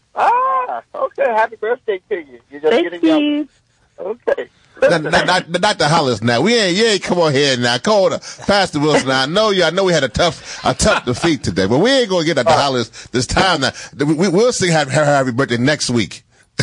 Ah, okay. Happy birthday to you. You're just Thank getting you. Young. Okay. Not, not, not, not the Hollis now. We ain't, you ain't come on here now. Come on, Pastor Wilson. I know you. I know we had a tough, a tough defeat today, but we ain't gonna get Doctor Hollis this time. Now we, we'll sing happy, happy birthday next week.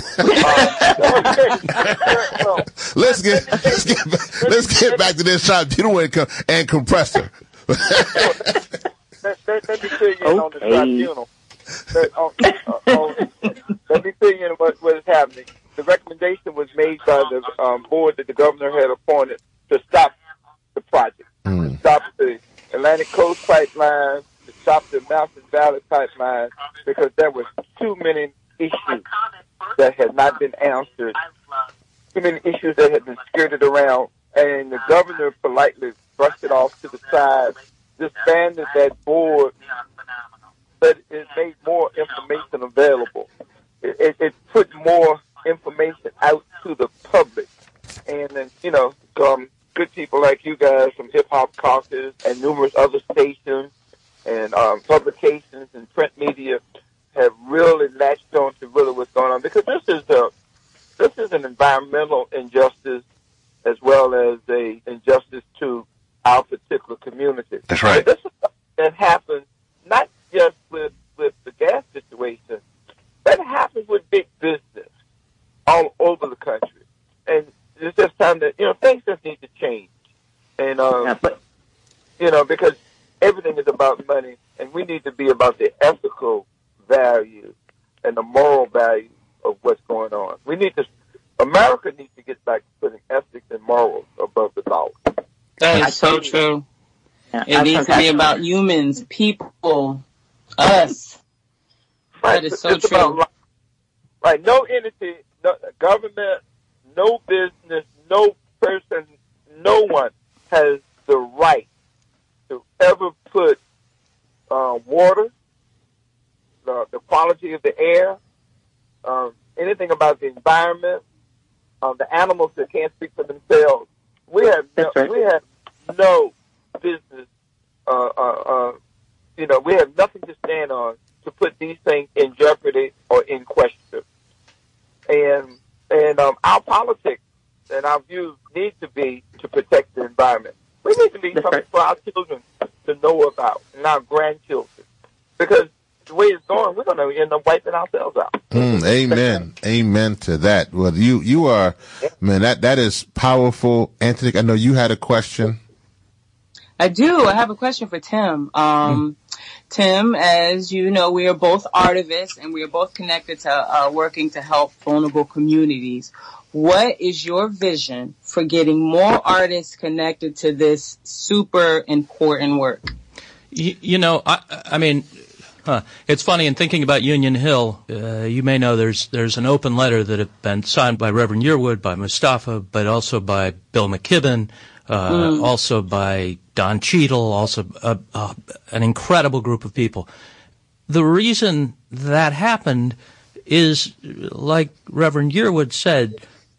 let's get let's get back, let's get back to this tribunal and, com- and compressor. let, let, let me fill you in okay. on the tribunal. Let, uh, uh, uh, let me fill you in what, what is happening. The recommendation was made by the um, board that the governor had appointed to stop the project, mm. to stop the Atlantic Coast Pipeline, to stop the Mountain Valley Pipeline, because there were too many issues that had not been answered, too many issues that had been skirted around, and the governor politely brushed it off to the side, disbanded that board but it made more information available. It, it, it put more information out to the public. And then, you know, um, good people like you guys from Hip Hop Caucus and numerous other stations and um, publications and print media have really latched on to really what's going on, because this is a this is an environmental injustice as well as a injustice to our particular community. That's right. And this is something that happens not just with, with the gas situation, that happens with big business all over the country. And it's just time that, you know, things just need to change. And, um, Yeah, but you know, because everything is about money, and we need to be about the ethical value and the moral value of what's going on. We need to, America needs to get back to putting ethics and morals above the dollar. That I is so totally- true. yeah, It I needs to think be I- about humans, people, us. Right. That is so It's about true. life. Right. No entity, no government, no business, no person, no one has the right to ever put uh, water, the, the quality of the air, um, anything about the environment, um, the animals that can't speak for themselves. We have no, That's right. we have no business. Uh, uh, uh, you know, we have nothing to stand on to put these things in jeopardy or in question. And and um, our politics and our views need to be to protect the environment. We need to be That's something right. for our children to know about and our grandchildren, because the way it's going, we're going to end up wiping ourselves out. Mm, amen. Amen to that. Well, you, you are, man, that, that is powerful. Anthony, I know you had a question. I do. I have a question for Tim. Um, Tim, as you know, we are both artivists and we are both connected to uh, working to help vulnerable communities. What is your vision for getting more artists connected to this super important work? You, you know, I, I mean, huh, it's funny in thinking about Union Hill. Uh, you may know there's there's an open letter that had been signed by Reverend Yearwood, by Mustafa, but also by Bill McKibben, uh, Mm. also by Don Cheadle, also uh, uh, an incredible group of people. The reason that happened is, like Reverend Yearwood said,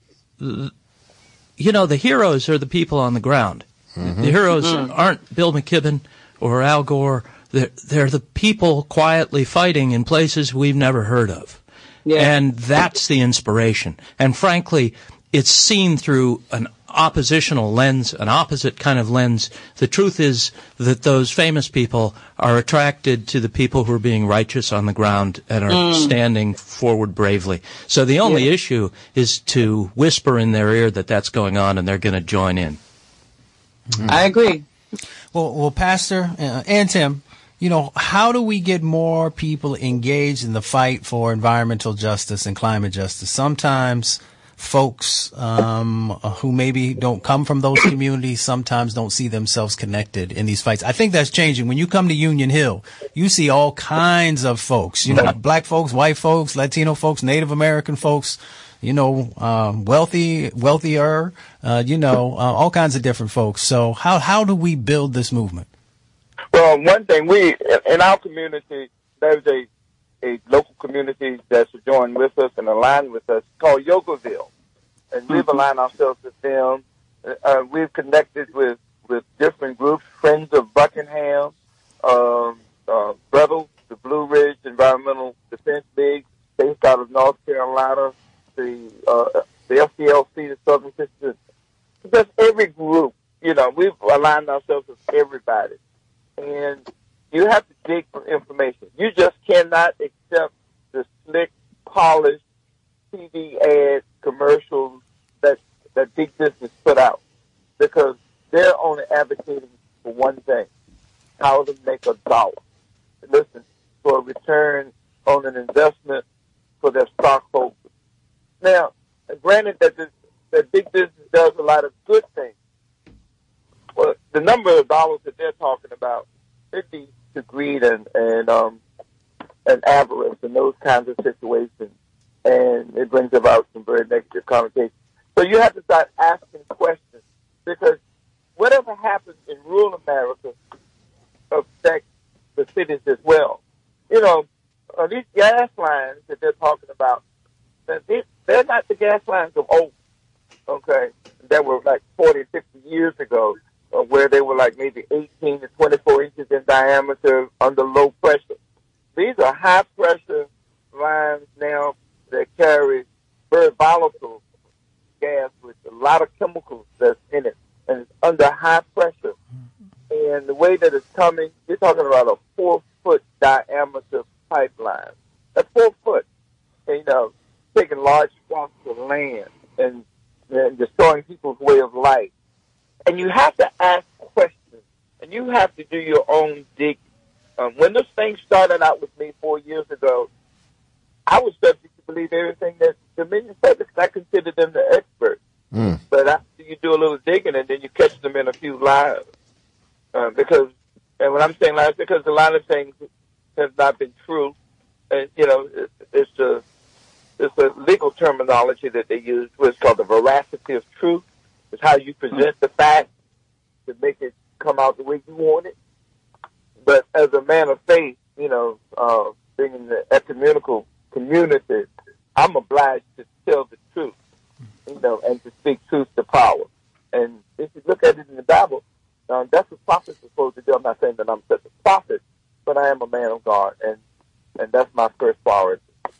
you know, the heroes are the people on the ground. Mm-hmm. The heroes mm. aren't Bill McKibben or Al Gore. They're, they're the people quietly fighting in places we've never heard of. Yeah. And that's the inspiration. And frankly, it's seen through an oppositional lens, an opposite kind of lens. The truth is that those famous people are attracted to the people who are being righteous on the ground and are mm. standing forward bravely. So the only yeah. issue is to whisper in their ear that that's going on and they're going to join in. Mm. I agree. Well, well, Pastor uh, and Tim, you know, how do we get more people engaged in the fight for environmental justice and climate justice? Sometimes folks um, who maybe don't come from those communities sometimes don't see themselves connected in these fights. I think that's changing. When you come to Union Hill, you see all kinds of folks, you know, black folks, white folks, Latino folks, Native American folks, you know, um, wealthy, wealthier, uh, you know, uh, all kinds of different folks. So how, how do we build this movement? Well, one thing, we, in our community, there's a a local community that's joined with us and aligned with us called Yogaville. And we've aligned ourselves with them. Uh, we've connected with, with different groups, Friends of Buckingham, um, uh, Rebels, the Blue Ridge Environmental Defense League, based out of North Carolina, the, uh, the F C L C, the Southern Sisters. Just every group, you know, we've aligned ourselves with everybody. And you have to dig for information. You just cannot accept the slick, polished T V ads, commercials that that big business put out, because they're only advocating for one thing: how to make a dollar. Listen, for a return on an investment for their stockholders. Now, granted that this, that big business does a lot of good things, well, the number of dollars that they're talking about, it leads to greed and and um and avarice and those kinds of situations, and it brings about some very negative connotations. So you have to start asking questions, because whatever happens in rural America affects the cities as well. you know, uh, these gas lines that they're talking about, these, they're not the gas lines of old, okay, that were like forty, fifty years ago, uh, where they were like maybe eighteen to twenty-four inches in diameter under low pressure. These are high-pressure lines now that carry very volatile gas with a lot of chemicals that's in it, and it's under high pressure. And the way that it's coming, you're talking about a four-foot diameter pipeline. That's four foot, and, you know, taking large swaths of land and, and destroying people's way of life. And you have to ask questions, and you have to do your own digging. Um, when this thing started out with me four years ago, I was subject to believe everything that Dominion said because I considered them the experts. Mm. But after you do a little digging and then you catch them in a few lies. Uh, because, and when I'm saying lies, because a lot of things have not been true. And, you know, it, it's a, it's a legal terminology that they use, what's called the veracity of truth. It's how you present the fact to make it come out the way you want it. But as a man of faith, you know, uh, being in the ecumenical community, I'm obliged to tell the truth, you know, and to speak truth to power. And if you look at it in the Bible, um, that's what prophets are supposed to do. I'm not saying that I'm such a prophet, but I am a man of God, and, and that's my first priority.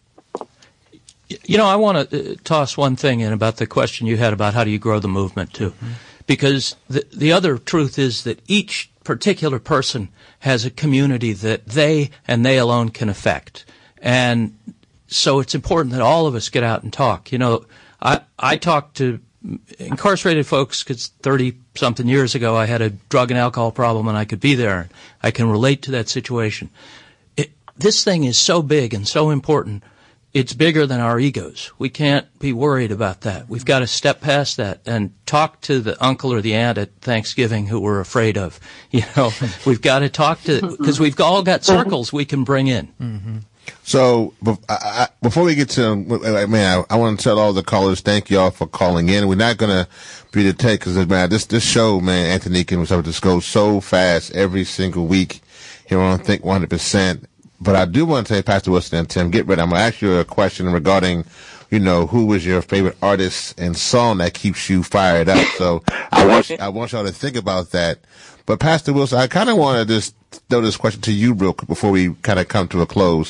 You know, I want to uh, toss one thing in about the question you had about how do you grow the movement, too. Mm-hmm. Because the, the other truth is that each particular person has a community that they and they alone can affect. And so it's important that all of us get out and talk. You know, I, I talk to incarcerated folks because thirty-something years ago I had a drug and alcohol problem and I could be there. I can relate to that situation. It, this thing is so big and so important. It's bigger than our egos. We can't be worried about that. We've got to step past that and talk to the uncle or the aunt at Thanksgiving who we're afraid of. You know, we've got to talk to, because we've all got circles we can bring in. Mm-hmm. So I, I, before we get to, I mean, I, I want to tell all the callers, thank y'all for calling in. We're not going to be the take because, man, this, this show, man, Anthony can just go so fast every single week here on Think one hundred percent. But I do want to say, Pastor Wilson and Tim, get ready. I'm going to ask you a question regarding, you know, who was your favorite artist and song that keeps you fired up. So I want I want y'all to think about that. But Pastor Wilson, I kind of want to just throw this question to you real quick before we kind of come to a close.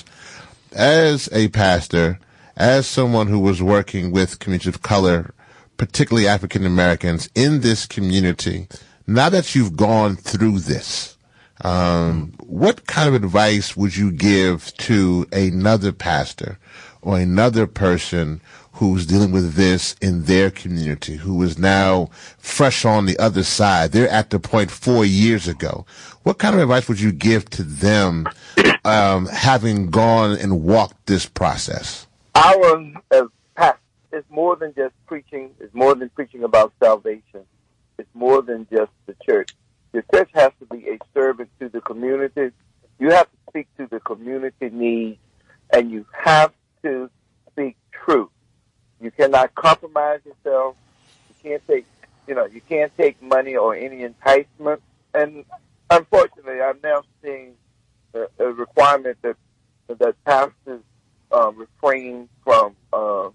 As a pastor, as someone who was working with communities of color, particularly African Americans in this community, now that you've gone through this, Um, what kind of advice would you give to another pastor or another person who's dealing with this in their community, who is now fresh on the other side? They're at the point four years ago. What kind of advice would you give to them, um, having gone and walked this process? Our uh, pastor is more than just preaching. It's more than preaching about salvation. It's more than just the church. The church has to be a servant to the community. You have to speak to the community needs, and you have to speak truth. You cannot compromise yourself. You can't take, you know, you can't take money or any enticement. And unfortunately, I'm now seeing a, a requirement that that pastors uh, refrain from. Uh,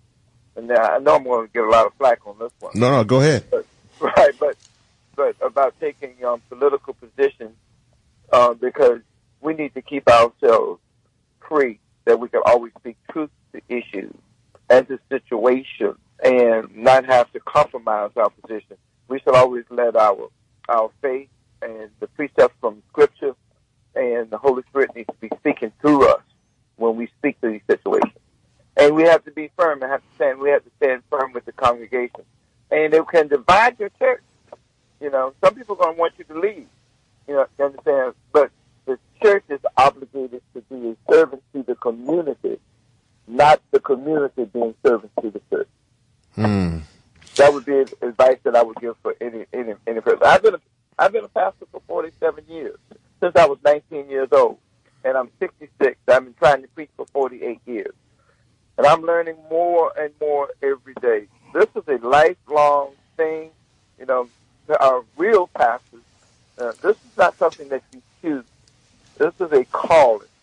and I know I'm going to get a lot of flack on this one. No, no, go ahead. But, right, but. But about taking um, political positions uh, because we need to keep ourselves free, that we can always speak truth to issues and to situations and not have to compromise our position. We should always let our our faith and the precepts from Scripture and the Holy Spirit needs to be speaking through us when we speak to these situations. And we have to be firm and have to stand. We have to stand firm with the congregation. And it can divide your church. You know, some people are going to want you to leave, you know, you understand? But the church is obligated to be a servant to the community, not the community being servants to the church. Hmm. That would be advice that I would give for any any any person. I've been a, I've been a pastor for forty-seven years, since I was nineteen years old, and I'm sixty-six. I've been trying to preach for forty-eight years, and I'm learning more and more every day. This is a lifelong thing, you know. Our real pastors, uh, this is not something that you choose. This is a calling. This is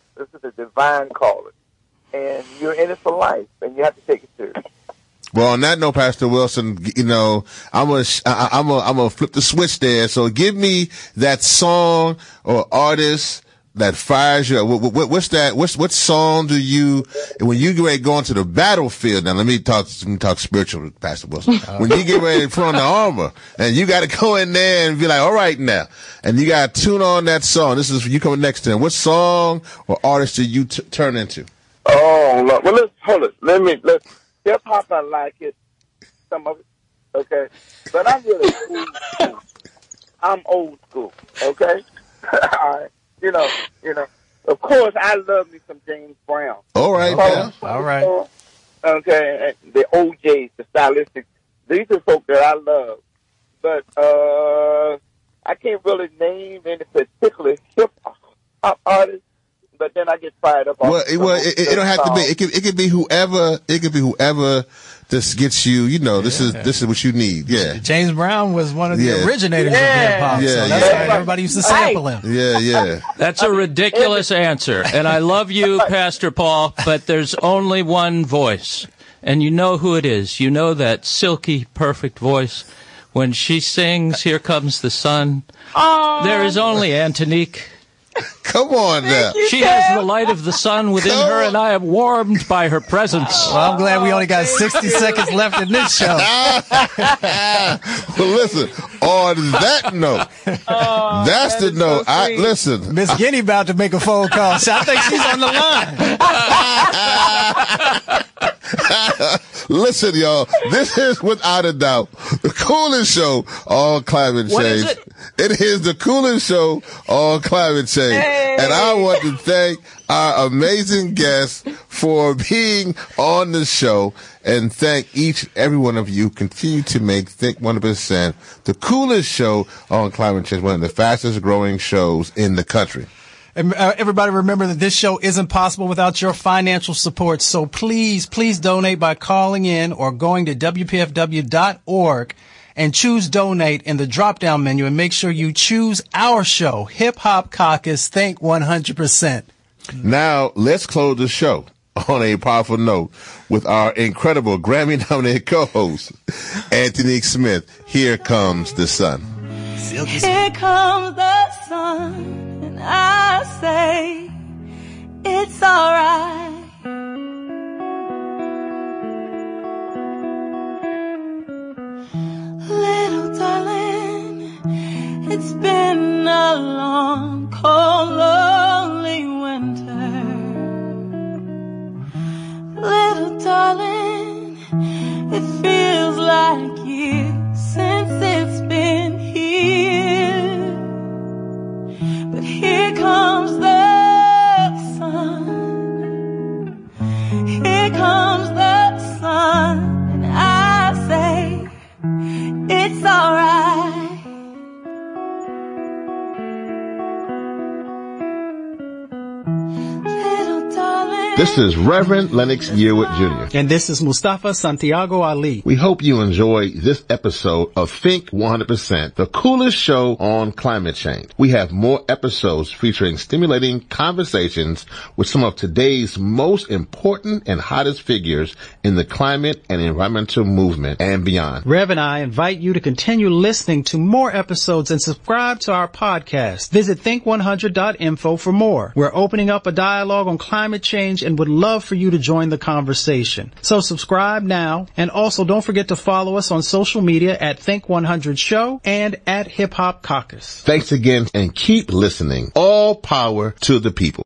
a divine calling, and you're in it for life, and you have to take it serious. Well, on that note, Pastor Wilson, you know, I'm gonna, I'm gonna, I'm gonna flip the switch there. So give me that song or artist that fires you. What, what, what's that? What's, what song do you, when you get ready to go into the battlefield? Now, let me talk, let me talk spiritual, Pastor Wilson. When you get ready to put on the armor and you got to go in there and be like, all right now, and you got to tune on that song. This is you coming next to him. What song or artist do you t- turn into? Oh, Lord. Well, let's hold it. Let me, let's, hip hop, I like it. Some of it. Okay. But I'm really old school. I'm old school. Okay. All right. You know, you know. Of course, I love me some James Brown. All right, yeah. All right. Okay, the O Js, the stylistics. These are folks that I love. But uh, I can't really name any particular hip hop artist. But then I get fired up. Well, it, well, it, it don't have to be. It could, it could be whoever. It could be whoever. This gets you. You know, this yeah. is this is what you need. Yeah. James Brown was one of the yeah. originators yeah. of hip hop. Yeah, so that's yeah. why everybody used to sample him. Yeah, yeah. That's a ridiculous answer, and I love you, Pastor Paul. But there's only one voice, and you know who it is. You know that silky, perfect voice. When she sings, "Here Comes the Sun," oh. there is only Antonique. Come on now. She has the light of the sun within Come her, on. And I am warmed by her presence. Well, I'm glad we only got sixty seconds left in this show. Well, listen, on that note, oh, that's that the note. So I listen. Miss Guinea about to make a phone call. So I think she's on the line. Listen, y'all, this is without a doubt the coolest show on climate change. What is it? It is the coolest show on climate change. Hey. And I want to thank our amazing guests for being on the show, and thank each every one of you. Continue to make Think one hundred percent the coolest show on climate change, one of the fastest growing shows in the country. And uh, everybody remember that this show isn't possible without your financial support. So please, please donate by calling in or going to W P F W dot org and choose donate in the drop down menu, and make sure you choose our show, Hip Hop Caucus Think one hundred percent. Now let's close the show on a powerful note with our incredible Grammy nominated co-host, Antonique Smith. Here Comes the Sun. Here comes the sun. I say it's alright. Little darling, it's been a long, cold, lonely winter. Little darling, it feels like years since it's been here. But here comes the sun. Here comes the sun. And I say, it's alright. Little darling. This is Reverend Lennox Yearwood Junior And this is Mustafa Santiago Ali. We hope you enjoy this episode of Think one hundred percent, the coolest show on climate change. We have more episodes featuring stimulating conversations with some of today's most important and hottest figures in the climate and environmental movement and beyond. Rev and I invite you to continue listening to more episodes and subscribe to our podcast. Visit think one hundred dot info for more. We're opening up a dialogue on climate change and would love for you to join the conversation. So subscribe now, and also don't forget to follow us on social media at Think one hundred Show and at Hip Hop Caucus. Thanks again, and keep listening. All power to the people.